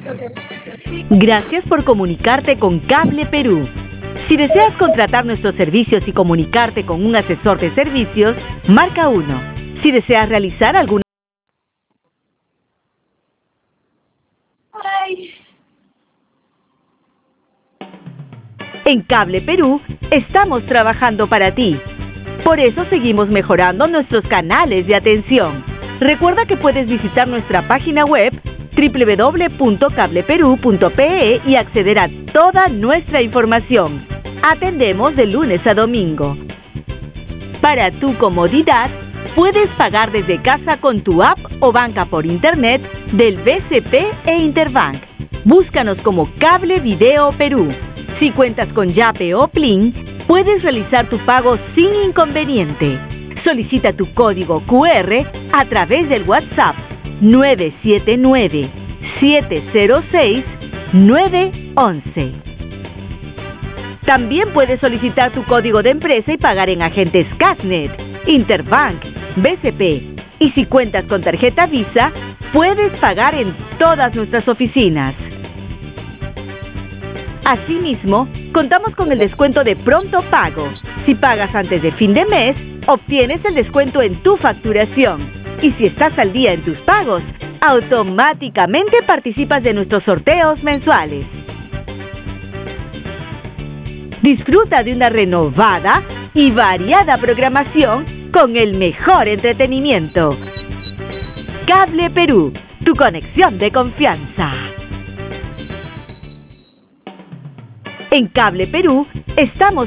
Gracias por comunicarte con Cable Perú. Si deseas contratar nuestros servicios y comunicarte con un asesor de servicios, marca 1. Si deseas realizar alguna... En Cable Perú estamos trabajando para ti. Por eso seguimos mejorando nuestros canales de atención. Recuerda que puedes visitar nuestra página web www.cableperu.pe y acceder a toda nuestra información. Atendemos de lunes a domingo. Para tu comodidad, puedes pagar desde casa con tu app o banca por internet del BCP e Interbank. Búscanos como Cable Video Perú. Si cuentas con Yape o Plin, puedes realizar tu pago sin inconveniente. Solicita tu código QR a través del WhatsApp 979-706-911. También puedes solicitar tu código de empresa y pagar en agentes Casnet, Interbank, BCP. Y si cuentas con tarjeta Visa, puedes pagar en todas nuestras oficinas. Asimismo, contamos con el descuento de pronto pago. Si pagas antes de fin de mes, obtienes el descuento en tu facturación. Y si estás al día en tus pagos, automáticamente participas de nuestros sorteos mensuales. Disfruta de una renovada y variada programación con el mejor entretenimiento. Cable Perú, tu conexión de confianza. En Cable Perú estamos